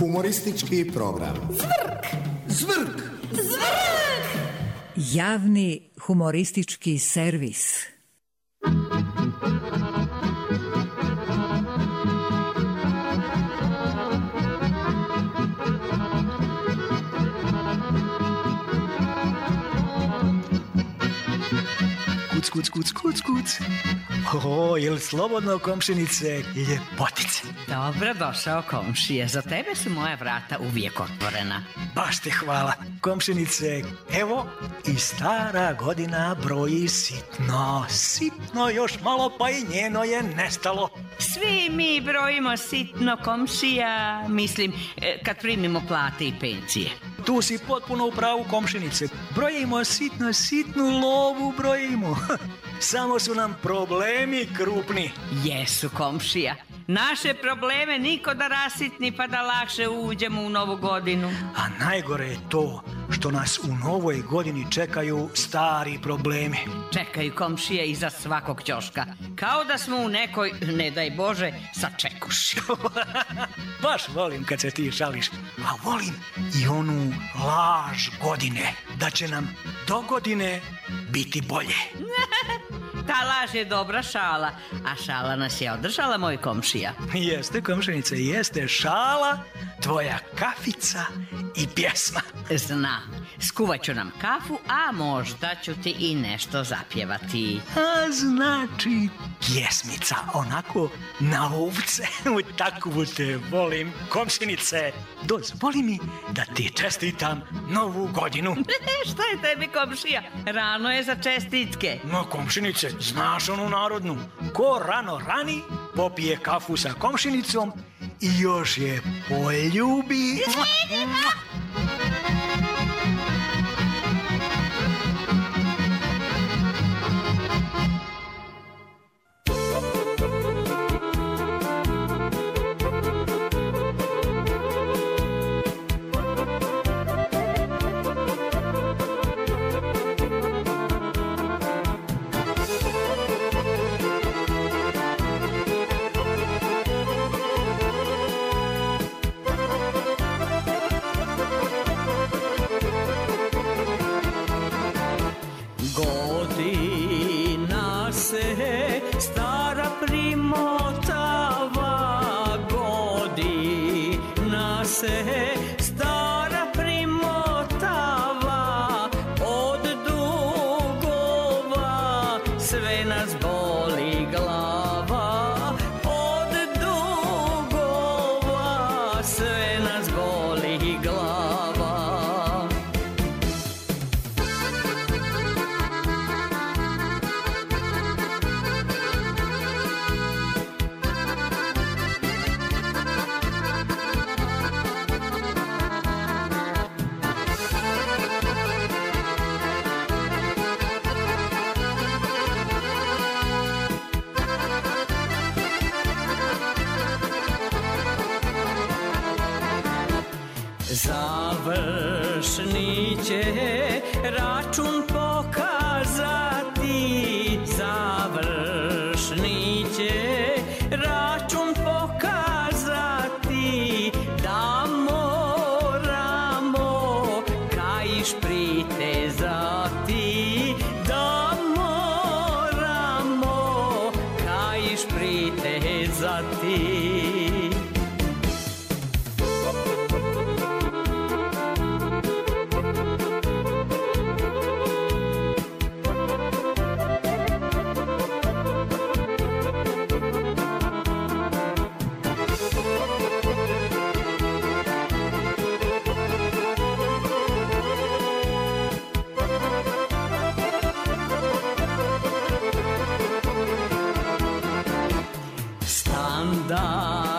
Humoristički program. Zvrk! Zvrk! Zvrk! Javni humoristički servis. Kuc. O, jel slobodno, komšinice, ljepotice? Dobro došao, komšije. Za tebe su moja vrata uvijek otvorena. Baš te hvala. Komšinice, evo i stara godina broji sitno, još malo pa i njeno je nestalo. Svi mi brojimo sitno, komšija, mislim, kad primimo plate i pencije. Tu si potpuno u pravu, komšinice. Brojimo sitnu lovu brojimo. Samo su nam problemi krupni. Jesu, komšija. Naše probleme niko da rasitni pa da lakše uđemo u novu godinu. A najgore je to što nas u novoj godini čekaju stari problemi. Čekaju, komšije, iza svakog ćoška. Kao da smo u nekoj, ne daj Bože, sačekuši. Baš volim kad se ti šališ. A volim i onu laž godine. Da će nam do godine biti bolje. Ta laž je dobra šala, a šala nas je održala, moj komšija. Jeste, komšinice, jeste šala, tvoja kafica i pjesma. Znam, skuvat ću nam kafu, a možda ću ti i nešto zapjevati. A znači pjesmica, onako na ovce. Takvu te volim, komšinice. Dozvoli mi da ti čestitam novu godinu. Šta je tebi, komšija? Rano je za čestitke. No, komšinice, znaš onu narodnu. Ko rano rani, popije kafu sa komšinicom i još je poljubi. Godina se stara primotava, godina se stara primotava, od dugova sve nas boli glava, od dugova sve nas boli glava. Završni će račun pokazati, završni će račun pokazati, da moramo kaiš pritezati, da moramo kaiš pritezati. Da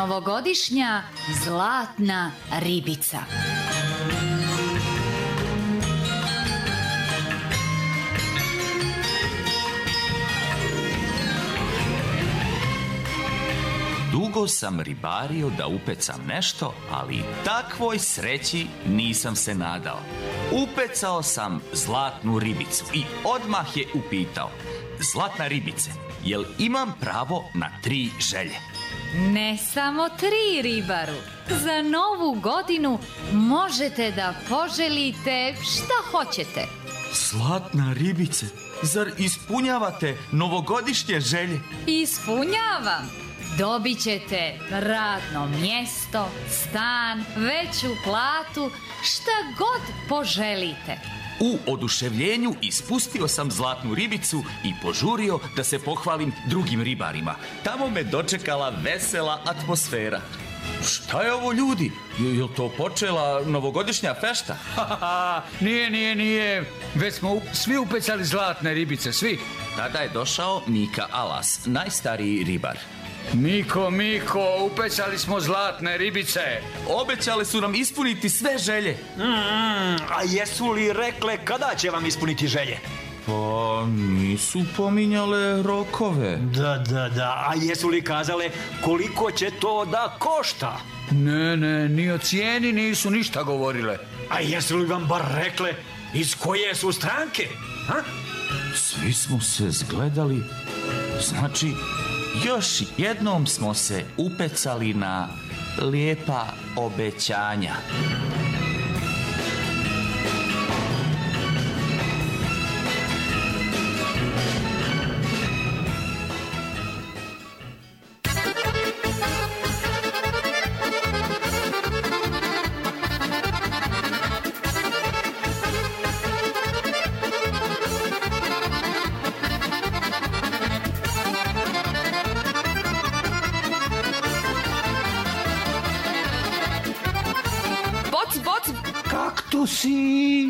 Novogodišnja zlatna ribica. Dugo sam ribario da upecam nešto, ali takvoj sreći nisam se nadao. Upecao sam zlatnu ribicu i odmah je upitao: zlatna ribice, jel imam pravo na 3 želje? Ne samo 3, ribaru. Za novu godinu možete da poželite šta hoćete. Zlatna ribice, zar ispunjavate novogodišnje želje? Ispunjavam. Dobit ćete radno mjesto, stan, veću platu, šta god poželite. U oduševljenju ispustio sam zlatnu ribicu i požurio da se pohvalim drugim ribarima. Tamo me dočekala vesela atmosfera. Šta je ovo, ljudi? Je li to počela novogodišnja fešta? Nije. Već smo svi upecali zlatne ribice, svi. Tada je došao Mika Alas, najstariji ribar. Miko, upecali smo zlatne ribice. Obećali su nam ispuniti sve želje. A jesu li rekle kada će vam ispuniti želje? Pa nisu pominjale rokove. Da. A jesu li kazale koliko će to da košta? Ne, ni o cijeni nisu ništa govorile. A jesu li vam bar rekle iz koje su stranke? Ha? Svi smo se zgledali. Znači, još jednom smo se upecali na lijepa obećanja. Kaktusi!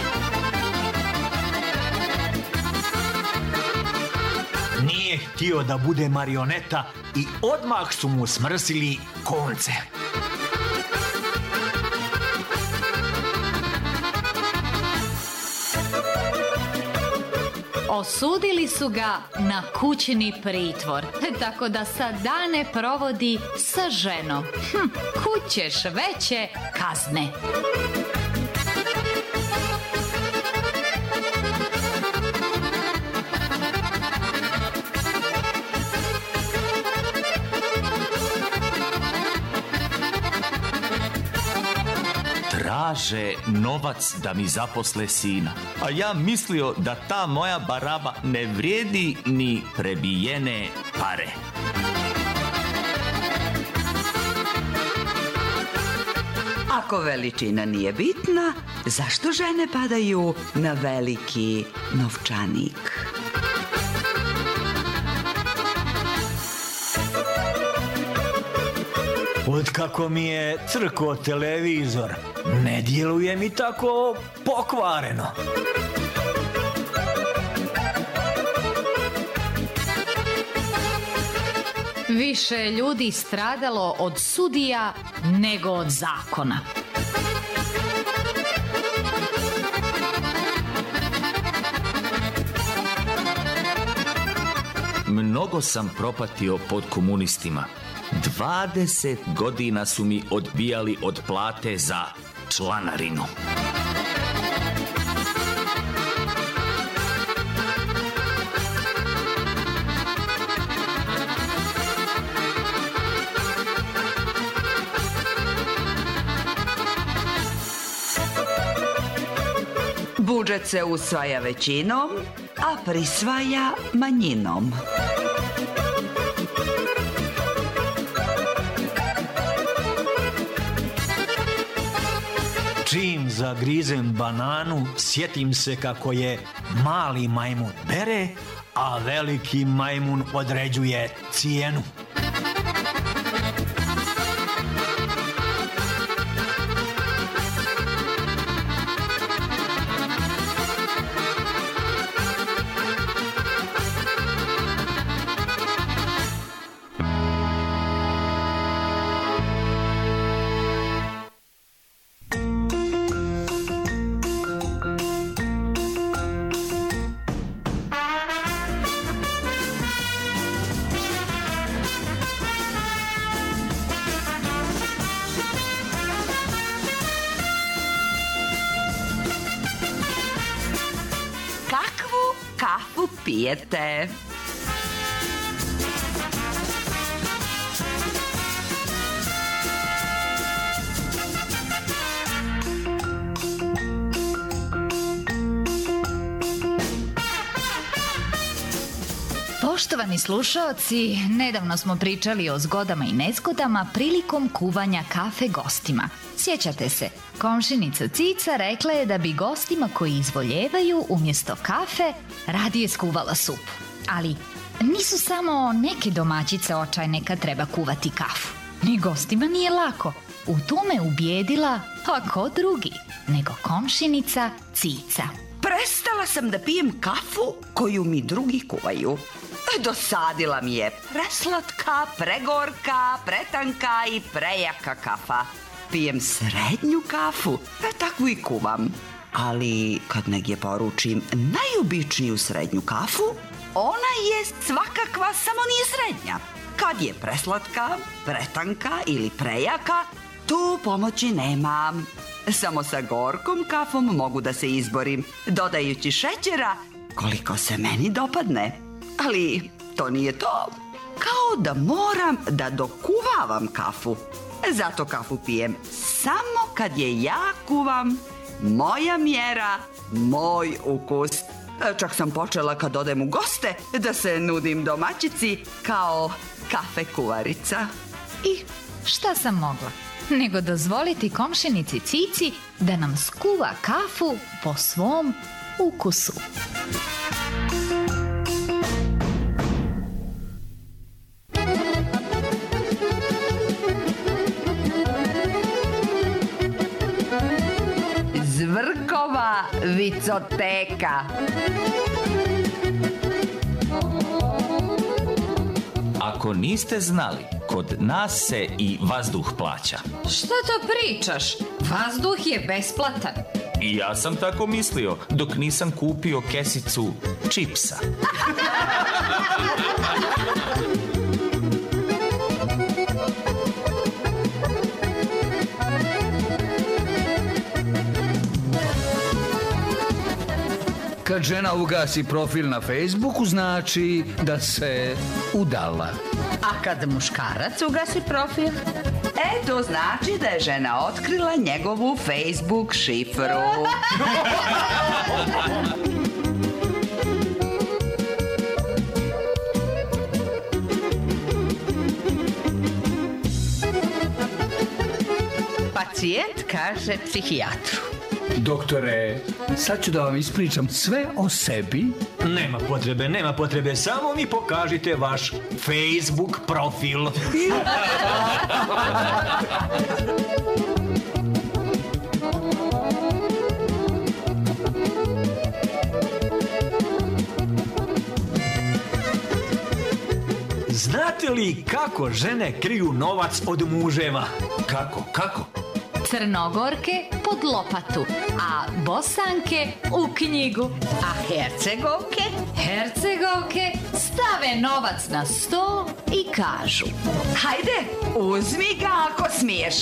Nije htio da bude marioneta i odmah su mu smrsili konce. Osudili su ga na kućni pritvor, tako da sad dane provodi sa ženom. Kud ćeš veće kazne? Traže novac da mi zaposle sina. A ja mislio da ta moja baraba ne vrijedi ni prebijene pare. Ako veličina nije bitna, zašto žene padaju na veliki novčanik? Otkako mi je crko televizor, ne djeluje mi tako pokvareno. Više ljudi stradalo od sudija nego od zakona. Mnogo sam propatio pod komunistima. 20 godina su mi odbijali od plate za članarinu. Budžet se usvaja većinom, a prisvaja manjinom. Čim zagrizem bananu, sjetim se kako je mali majmun bere, a veliki majmun određuje cijenu. kafu pijete? Poštovani slušaoci, nedavno smo pričali o zgodama i nezgodama prilikom kuvanja kafe gostima. Sjećate se, komšinica Cica rekla je da bi gostima koji izvoljevaju umjesto kafe radije skuvala supu. Ali nisu samo neke domaćice očajne kad treba kuvati kafu. Ni gostima nije lako. U tome ubijedila, a ko drugi, nego komšinica Cica. Prestala sam da pijem kafu koju mi drugi kuvaju. Dosadila mi je preslatka, pregorka, pretanka i prejaka kafa. Pijem srednju kafu, takvu i kuvam. Ali kad negdje poručim najobičniju srednju kafu, ona je svakakva, samo nije srednja. Kad je preslatka, pretanka ili prejaka, tu pomoći nemam. Samo sa gorkom kafom mogu da se izborim, dodajući šećera koliko se meni dopadne. Ali to nije to. Kao da moram da dokuvavam kafu. Zato kafu pijem samo kad je ja kuvam, moja mjera, moj ukus. Čak sam počela kad odem u goste da se nudim domaćici kao kafe kuvarica. I šta sam mogla? Nego dozvoliti komšinici Cici da nam skuva kafu po svom ukusu. Zvrkova vicoteka. Ako niste znali, kod nas se i vazduh plaća. Šta to pričaš? Vazduh je besplatan. I ja sam tako mislio, dok nisam kupio kesicu čipsa. Kad žena ugasi profil na Facebooku, znači da se udala. A kad muškarac ugasi profil? To znači da je žena otkrila njegovu Facebook šifru. Pacijent kaže psihijatru: Doktore, sad ću da vam ispričam sve o sebi. Nema potrebe, samo mi pokažite vaš Facebook profil. Znate li kako žene kriju novac od muževa? Kako? Crnogorke pod lopatu, a Bosanke u knjigu. A Hercegovke? Hercegovke stave novac na sto i kažu: Hajde, uzmi ga ako smiješ.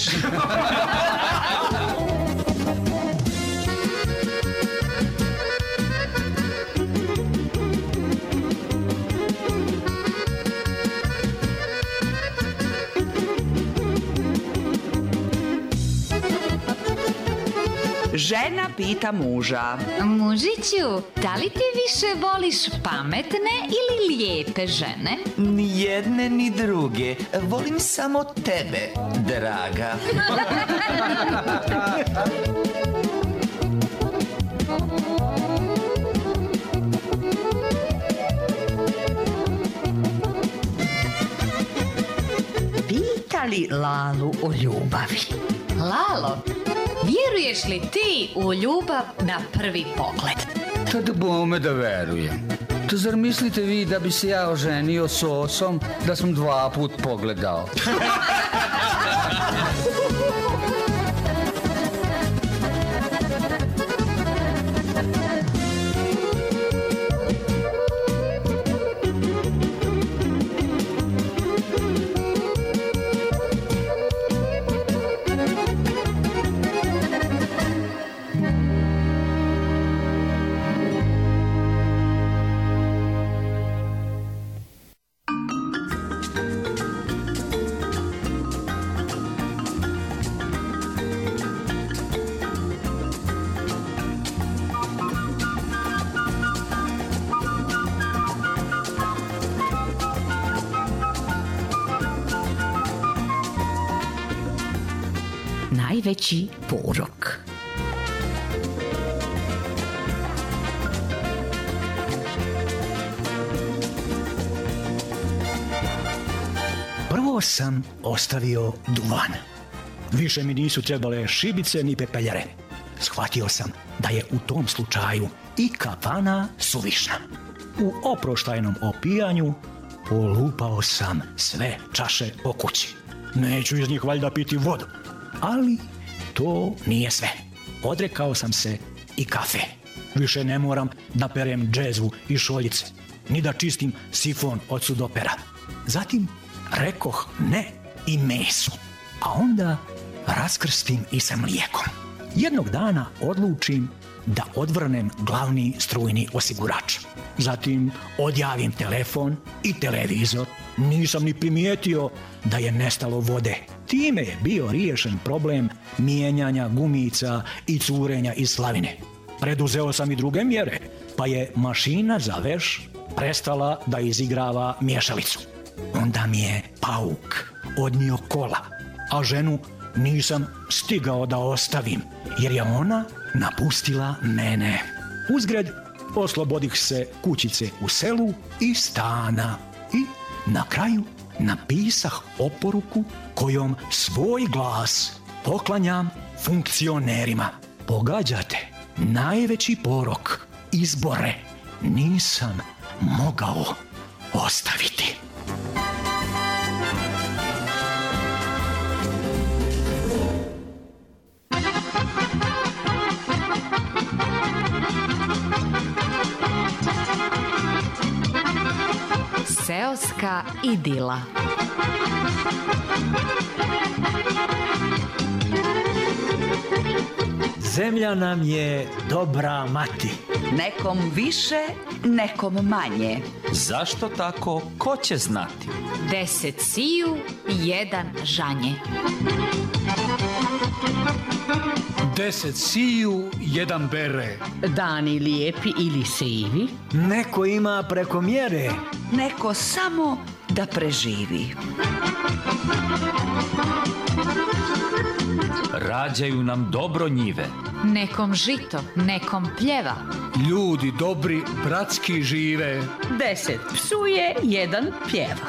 Žena pita muža: Mužiću, da li ti više voliš pametne ili lijepe žene? Ni jedne ni druge, volim samo tebe, draga. Pita li Lalu o ljubavi? Lalo, vjeruješ li ti u ljubav na prvi pogled? Tad bome da verujem. To zar mislite vi da bi se ja oženio s osom da sam 2 put pogledao? najveći porok. Prvo sam ostavio duvan. Više mi nisu trebale šibice ni pepeljare. Shvatio sam da je u tom slučaju i kafana suvišna. U oproštajnom opijanju polupao sam sve čaše po kući. Neću iz njih valjda piti vodu. Ali to nije sve. Odrekao sam se i kafe. Više ne moram da perem džezvu i šoljice, ni da čistim sifon od sudopera. Zatim rekoh ne i mesu, a onda raskrstim i sa mlijekom. Jednog dana odlučim da odvrnem glavni strujni osigurač. Zatim odjavim telefon i televizor. Nisam ni primijetio da je nestalo vode. Time je bio riješen problem mijenjanja gumica i curenja iz slavine. Preduzeo sam i druge mjere, pa je mašina za veš prestala da izigrava miješalicu. Onda mi je pauk odnio kola, a ženu nisam stigao da ostavim, jer je ona napustila mene. Uzgred oslobodih se kućice u selu i stana i na kraju napisah oporuku kojom svoj glas poklanjam funkcionerima. Pogađate, najveći porok, izbore, nisam mogao ostaviti. Seoska idila. Zemlja nam je dobra mati. Nekom više, nekom manje. Zašto tako, ko će znati? 10 siju, 1 žanje. 10 siju, 1 bere. Dani lijepi ili sivi. Neko ima preko mjere. Neko samo da preživi. Rađaju nam dobro njive. Nekom žito, nekom pljeva. Ljudi dobri, bratski žive. 10 psuje, 1 pjeva.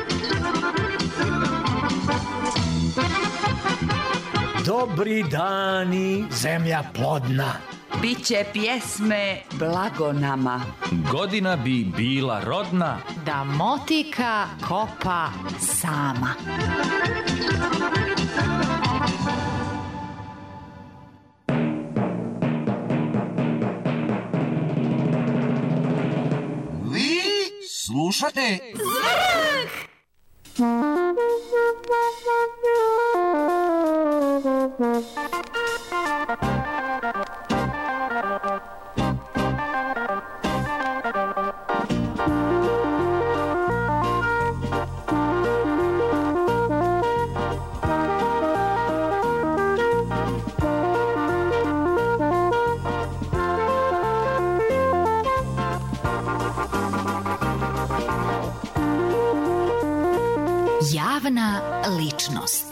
Dobri dani, zemlja plodna. Biće pjesme blago nama. Godina bi bila rodna. Da motika kopa sama. Vi slušate Zvrh! Javna ličnost.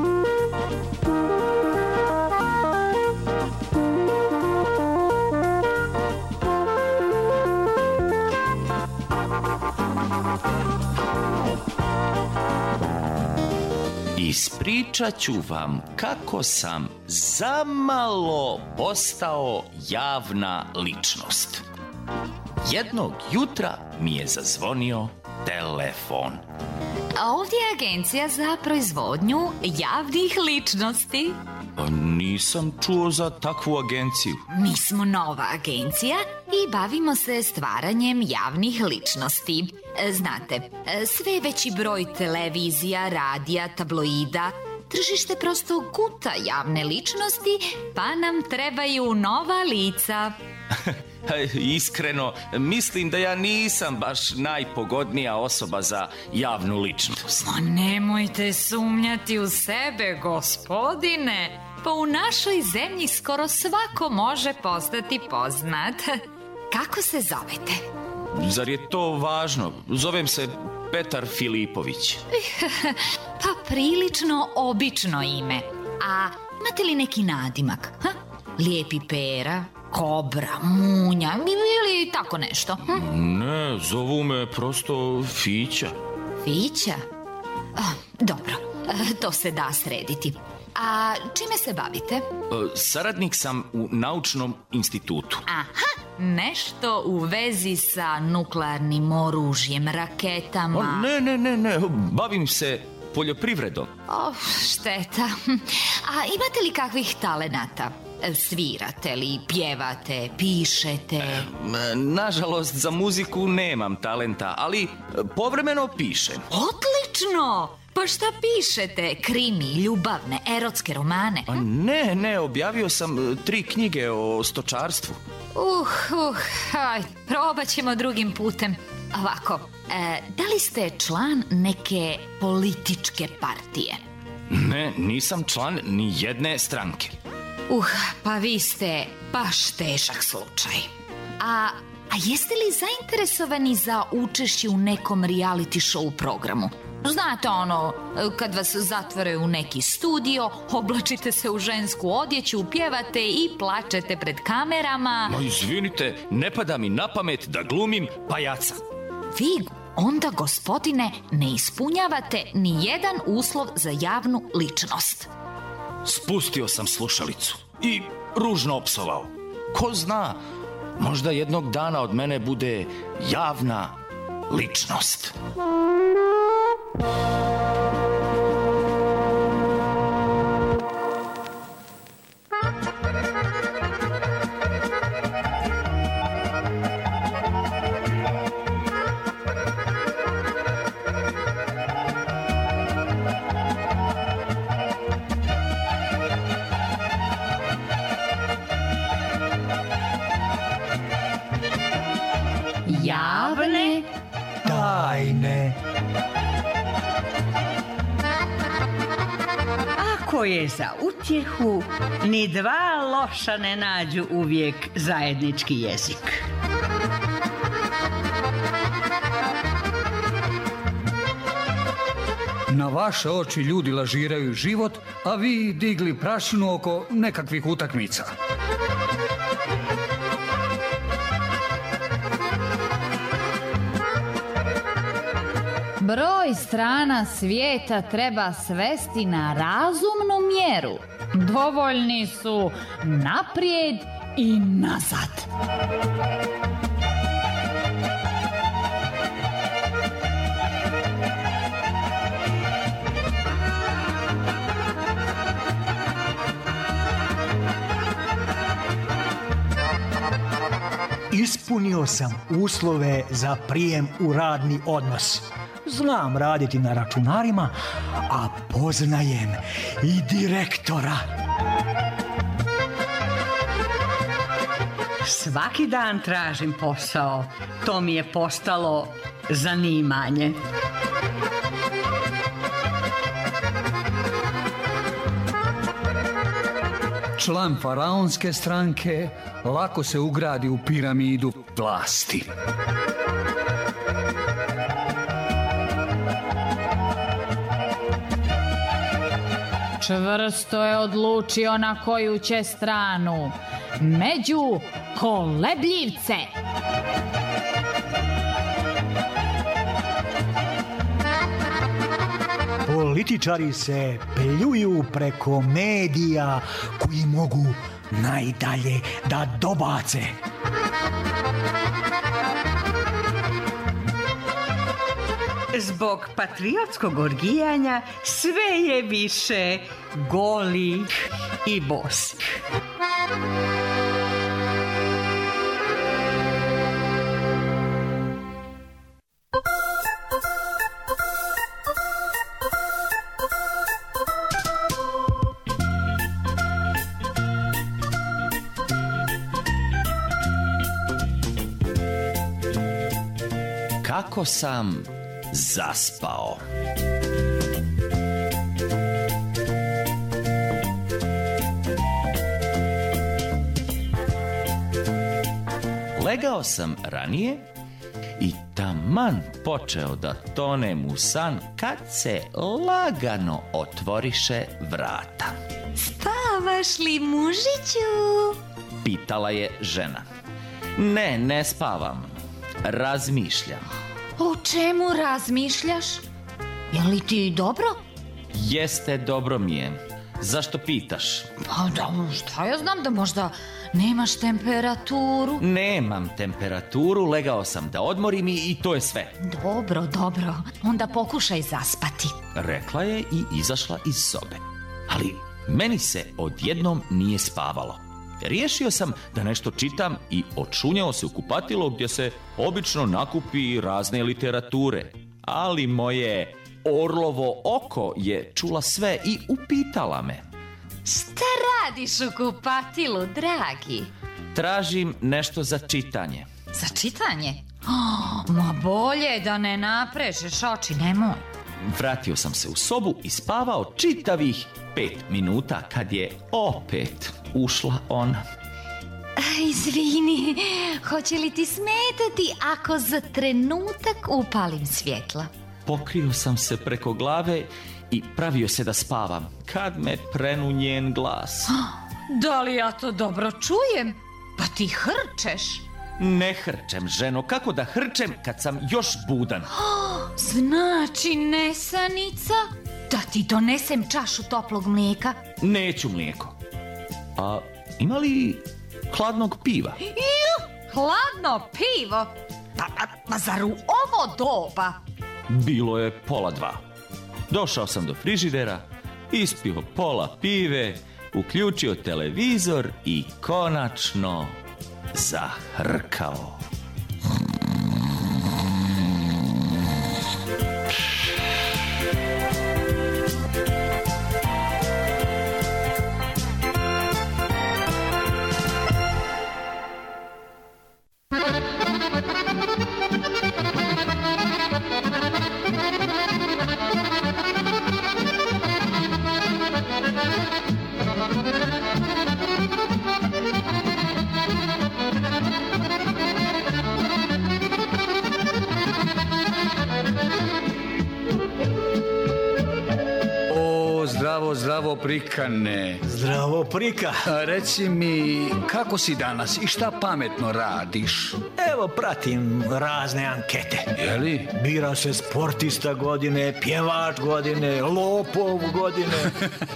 Ispričat ću vam kako sam zamalo postao javna ličnost. Jednog jutra mi je zazvonio telefon. A ovdje je agencija za proizvodnju javnih ličnosti. Nisam čuo za takvu agenciju. Mi smo nova agencija i bavimo se stvaranjem javnih ličnosti. Znate, sve veći broj televizija, radija, tabloida, tržište prosto guta javne ličnosti, pa nam trebaju nova lica. Iskreno, mislim da ja nisam baš najpogodnija osoba za javnu ličnost. Ma nemojte sumnjati u sebe, gospodine. Pa u našoj zemlji skoro svako može postati poznat. Kako se zovete? Zar je to važno? Zovem se Petar Filipović. Pa prilično obično ime. A Imate li neki nadimak? Lijepi Pera, Kobra, Munja ili tako nešto? Ne, zovu me prosto Fića. Fića? Dobro, to se da srediti. A čime se bavite? Saradnik sam u naučnom institutu. Aha, nešto u vezi sa nuklearnim oružjem, raketama. Ne, bavim se poljoprivredom. Šteta. A imate li kakvih talenata? Svirate li, pjevate, pišete? Nažalost, za muziku nemam talenta, ali povremeno pišem. Odlično! Pa šta pišete? Krimi, ljubavne, erotske romane? Ne, objavio sam 3 knjige o stočarstvu. Probat ćemo drugim putem. Ovako, da li ste član neke političke partije? Ne, nisam član ni jedne stranke. Pa vi ste baš težak slučaj. A jeste li zainteresovani za učešće u nekom reality show programu? Znate ono, kad vas zatvore u neki studio, oblačite se u žensku odjeću, pjevate i plačete pred kamerama. Ma izvinite, ne pada mi na pamet da glumim pajaca. Vi onda, gospodine, ne ispunjavate ni jedan uslov za javnu ličnost. Spustio sam slušalicu i ružno opsovao. Ko zna, možda jednog dana od mene bude javna ličnost. Javne tajne. Ako je za utjehu, ni dva loša ne nađu uvijek zajednički jezik. Na vaše oči ljudi lažiraju život, a vi digli prašinu oko nekakvih utakmica. Broj strana svijeta treba svesti na razumnu mjeru. Dovoljni su naprijed i nazad. Ispunio sam uslove za prijem u radni odnos. Znam raditi na računarima, a poznajem i direktora. Svaki dan tražim posao. To mi je postalo zanimanje. Član faraonske stranke lako se ugradi u piramidu vlasti. Čvrsto je odlučio na koju će stranu. Među kolebljivce. Političari se pljuju preko medija koji mogu najdalje da dobace. Zbog patriotskog orgijanja sve je više golih i bosih. Kako sam zaspao. Legao sam ranije i taman počeo da tonem u san kad se lagano otvoriše vrata. Šta spavaš li, mužiću? Pitala je žena. Ne spavam. Razmišljam. O čemu razmišljaš? Je li ti dobro? Jeste, dobro mi je. Zašto pitaš? Pa da, šta ja znam, da možda nemaš temperaturu? Nemam temperaturu, legao sam da odmorim i to je sve. Dobro, onda pokušaj zaspati. Rekla je i izašla iz sobe. Ali meni se odjednom nije spavalo. Riješio sam da nešto čitam i odšunjao se u kupatilo gdje se obično nakupi razne literature. Ali moje orlovo oko je čula sve i upitala me. Šta radiš u kupatilu, dragi? Tražim nešto za čitanje. Za čitanje? Ma bolje da ne naprežeš oči, nemoj. Vratio sam se u sobu i spavao čitavih 5 minuta kad je opet ušla ona. Izvini, hoće li ti smetati ako za trenutak upalim svjetla? Pokrio sam se preko glave i pravio se da spavam kad me prenu njen glas. Da li ja to dobro čujem? Pa ti hrčeš. Ne hrčem, ženo, kako da hrčem kad sam još budan? Znači, nesanica? Da ti donesem čašu toplog mlijeka? Neću mlijeko. A ima li hladnog piva? Hladno pivo? Pa zar u ovo doba? Bilo je 1:30. Došao sam do frižidera, ispio pola pive, uključio televizor i konačno zahrkao. Zdravo prikane. Zdravo prika. Reci mi, kako si danas i šta pametno radiš? Evo, pratim razne ankete. Jeli? Bira se sportista godine, pjevač godine, lopov godine.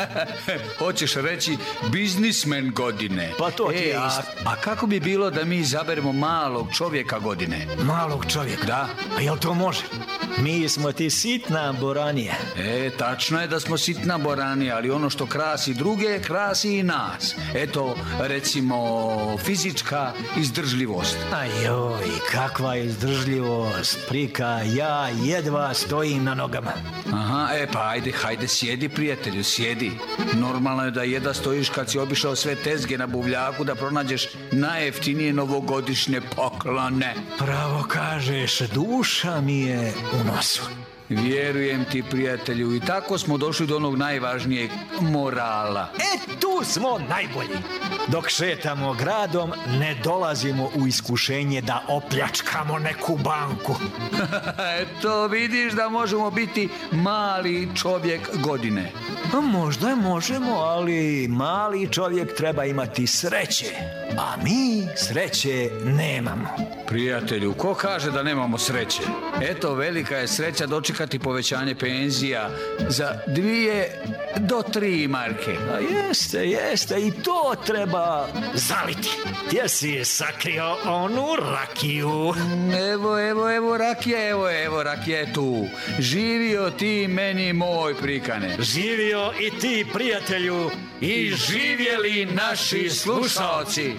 Hoćeš reći biznismen godine. Pa to ti je. A kako bi bilo da mi izaberemo malog čovjeka godine? Malog čovjeka? Da. A jel to može? Mi smo ti sitna boranija. Tačno je da smo sitna boranija, ali ono što krasi druge, krasi i nas. Eto, recimo, fizička izdržljivost. Ajoj, kakva izdržljivost, prika, ja jedva stojim na nogama. Aha, pa hajde, sjedi, prijatelju, sjedi. Normalno je da jedva stojiš kad si obišao sve tezge na buvljaku da pronađeš najjeftinije novogodišnje poklone. Pravo kažeš, duša mi je u nosu. Vjerujem ti, prijatelju, i tako smo došli do onog najvažnijeg, morala. Tu smo najbolji. Dok šetamo gradom, ne dolazimo u iskušenje da opljačkamo neku banku. Eto, vidiš da možemo biti mali čovjek godine. Možda možemo, ali mali čovjek treba imati sreće, a mi sreće nemamo. Prijatelju, ko kaže da nemamo sreće? Eto, velika je sreća dočekati povećanje penzija za 2 do 3 marke. A jeste, i to treba zaliti. Gdje si sakrio onu rakiju? Evo rakija je tu. Živio ti meni moj prikane. Živio i ti, prijatelju, i živjeli naši slušaoci.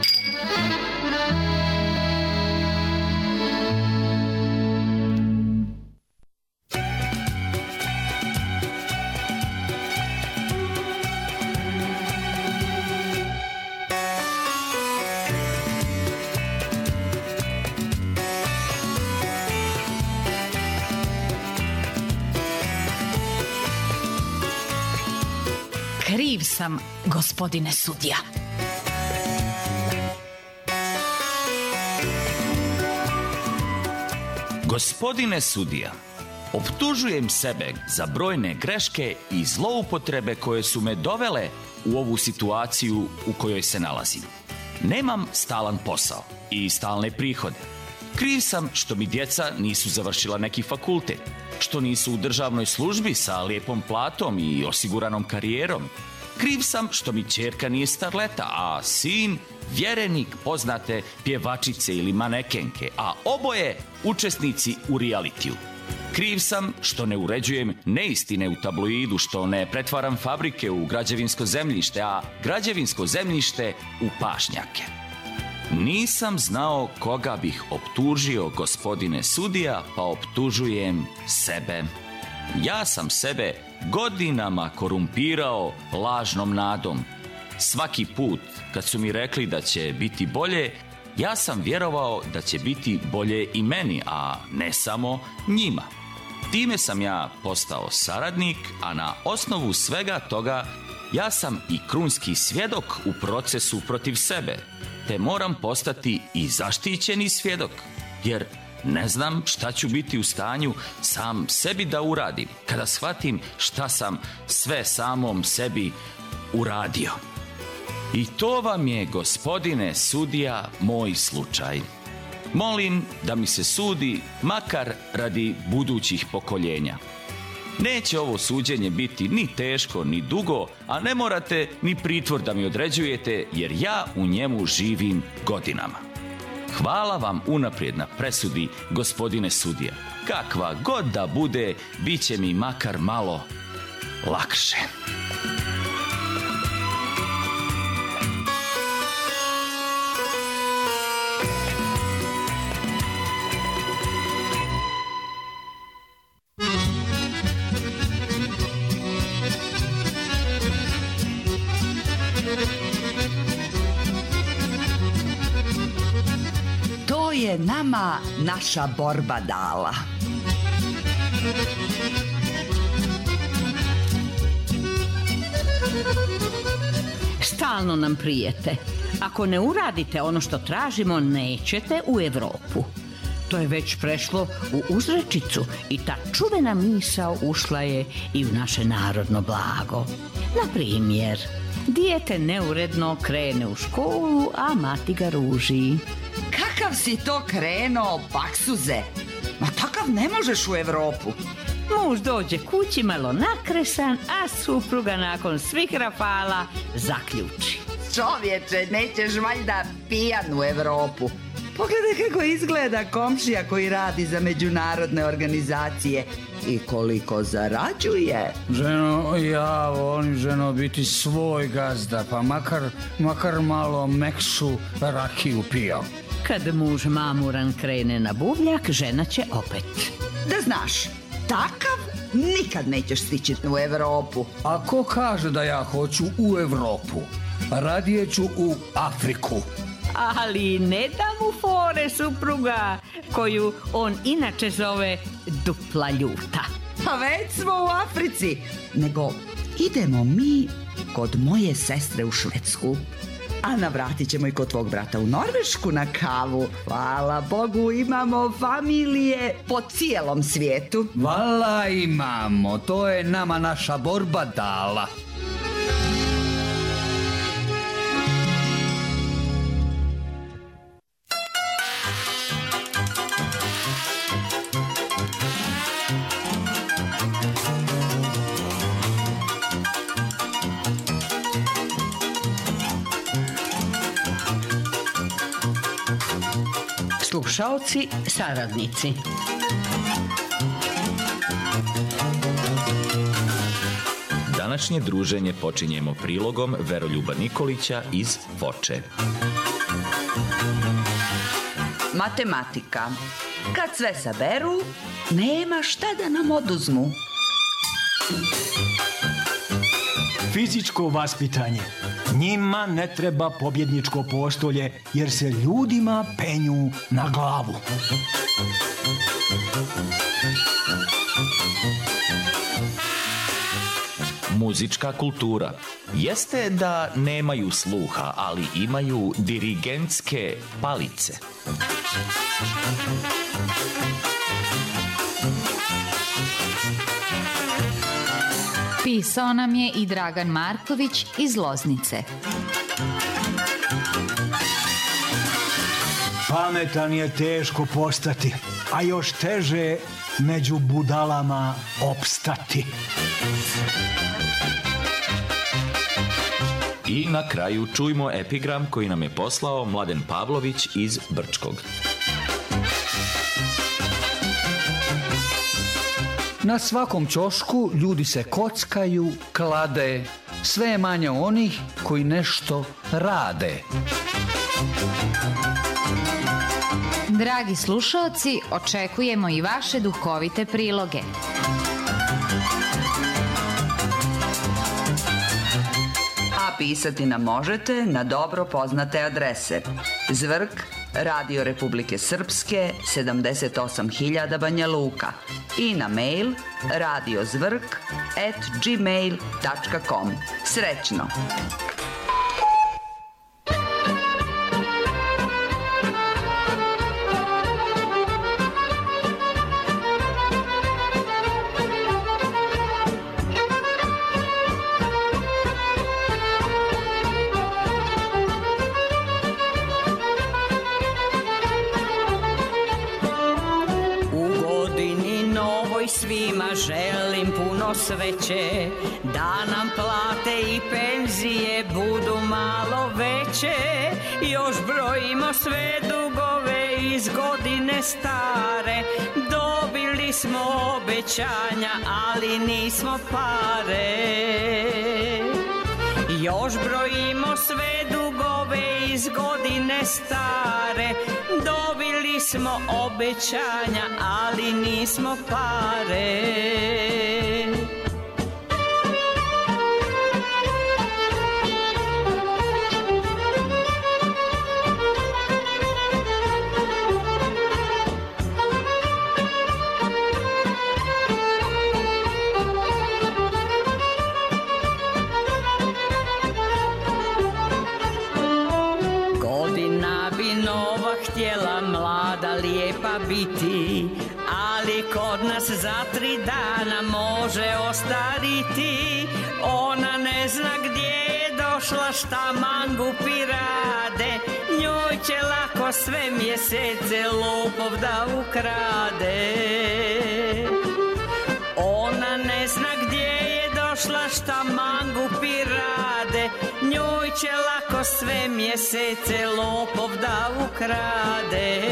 Kriv sam, gospodine sudija. Gospodine sudija, optužujem sebe za brojne greške i zloupotrebe koje su me dovele u ovu situaciju u kojoj se nalazim. Nemam stalan posao i stalne prihode. Kriv sam što mi djeca nisu završila neki fakultet, što nisu u državnoj službi sa lijepom platom i osiguranom karijerom. Kriv sam što mi ćerka nije starleta, a sin vjerenik poznate pjevačice ili manekenke, a oboje učesnici u realitiju. Kriv sam što ne uređujem neistine u tabloidu, što ne pretvaram fabrike u građevinsko zemljište, a građevinsko zemljište u pašnjake. Nisam znao koga bih optužio, gospodine sudija, pa optužujem sebe. Ja sam sebe godinama korumpirao lažnom nadom. Svaki put kad su mi rekli da će biti bolje, ja sam vjerovao da će biti bolje i meni, a ne samo njima. Time sam ja postao saradnik, a na osnovu svega toga ja sam i krunski svjedok u procesu protiv sebe, te moram postati i zaštićeni svjedok, jer ne znam šta ću biti u stanju sam sebi da uradim kada shvatim šta sam sve samom sebi uradio. I to vam je, gospodine sudija, moj slučaj. Molim da mi se sudi makar radi budućih pokoljenja. Neće ovo suđenje biti ni teško, ni dugo, a ne morate ni pritvor da mi određujete, jer ja u njemu živim godinama. Hvala vam unaprijed na presudi, gospodine sudija. Kakva god da bude, bit će mi makar malo lakše. Je nama naša borba dala. Stalno nam prijete. Ako ne uradite ono što tražimo, nećete u Evropu. To je već prešlo u uzrečicu i ta čuvena misao ušla je i u naše narodno blago. Na primjer, dijete neuredno krene u školu, a mati ga ruži. Kakav si to krenuo, baksuze? Ma takav ne možeš u Evropu. Muž dođe kući malo nakresan, a supruga nakon svih rafala zaključi. Čovječe, nećeš valjda pijan u Evropu. Pogledaj kako izgleda komšija koji radi za međunarodne organizacije i koliko zarađuje. Ženo, ja volim, ženo, biti svoj gazda, pa makar malo mekšu rakiju pijao. Kad muž mamuran krene na buvljak, žena će opet. Da znaš, takav nikad nećeš stići u Evropu. A ko kaže da ja hoću u Evropu? Radije ću u Afriku. Ali ne da mu fore supruga, koju on inače zove dupla ljuta. Pa već smo u Africi. Nego idemo mi kod moje sestre u Švedsku. A navratit ćemo i kod tvog brata u Norvešku na kavu. Hvala Bogu, imamo familije po cijelom svijetu. Vala imamo, to je nama naša borba dala. Slušaoci, saradnici. Današnje druženje počinjemo prilogom Veroljuba Nikolića iz Foče. Matematika. Kad sve saberu, nema šta da nam oduzmu. Fizičko vaspitanje. Njima ne treba pobjedničko postolje, jer se ljudima penju na glavu. Muzička kultura. Jeste da nemaju sluha, ali imaju dirigentske palice. Pisao nam je i Dragan Marković iz Loznice. Pametan je teško postati, a još teže među budalama opstati. I na kraju čujmo epigram koji nam je poslao Mladen Pavlović iz Brčkog. Na svakom ćošku ljudi se kockaju, klade, sve je manje onih koji nešto rade. Dragi slušaoci, očekujemo i vaše duhovite priloge. A pisati nam možete na dobro poznate adrese: Zvrk, Radio Republike Srpske, 78.000 Banja Luka, i na mail radiozvrk@gmail.com. Srećno! Svima želim puno sreće, da nam plate i penzije budu malo veće. Još brojimo sve dugove iz godine stare, dobili smo obećanja, ali nismo pare. Još brojimo sve dugove iz godine stare, dobili smo obećanja, ali nismo pare. Htjela mlada lijepa biti, ali kod nas za 3 dana može ostariti. Ona ne zna gdje je došla, šta mangupi rade, njoj će lako sve mjesece lopov da ukrade. Ona ne zna gdje je došla, šta mangupi rade, njoj će lako sve mjesece lopov da ukrade.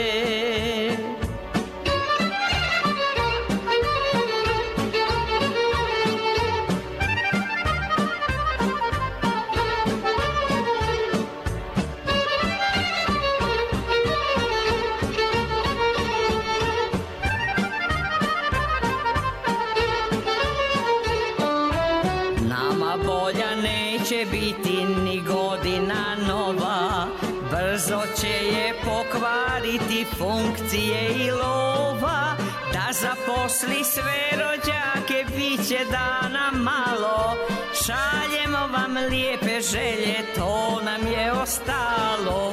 Neće biti ni godina nova, brzo će je pokvariti funkcije i lova. Da zaposli sve rođake, bit će dana malo, šaljemo vam lijepe želje, to nam je ostalo.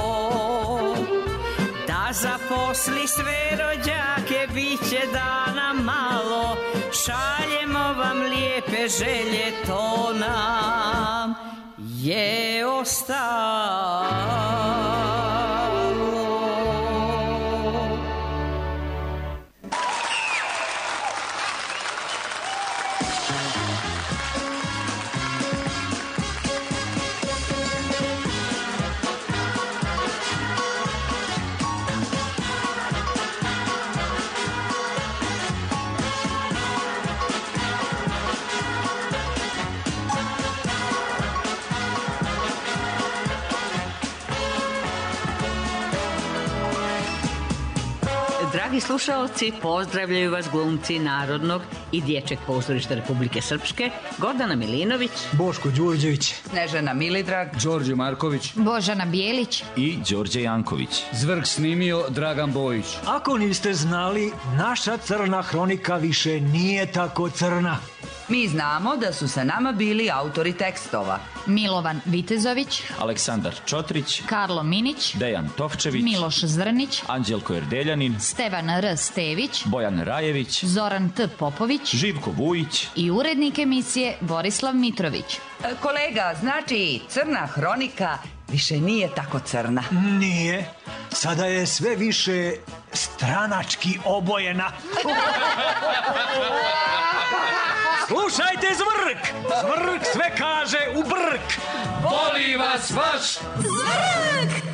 Da zaposli sve rođake, bit će dana malo, šaljemo vam lijepe želje, to nam je ostalo. Dragi slušaoci, pozdravljaju vas glumci Narodnog i Dječjeg pozorišta Republike Srpske, Gordana Milinović, Boško Đurđević, Snežana Milidrag, Đorđe Marković, Božana Bijelić i Đorđe Janković. Zvrk snimio Dragan Bojić. Ako niste znali, naša crna hronika više nije tako crna. Mi znamo da su sa nama bili autori tekstova. Milovan Vitezović, Aleksandar Čotrić, Karlo Minić, Dejan Tovčević, Miloš Zrnić, Anđelko Erdeljanin, Stevan R. Stević, Bojan Rajević, Zoran T. Popović Živko Vujić i urednik emisije Borislav Mitrović. Kolega, znači Crna hronika više nije tako crna. Nije. Sada je sve više stranački obojena. Slušajte Zvrk! Zvrk sve kaže u brk! Voli vas vaš Zvrk!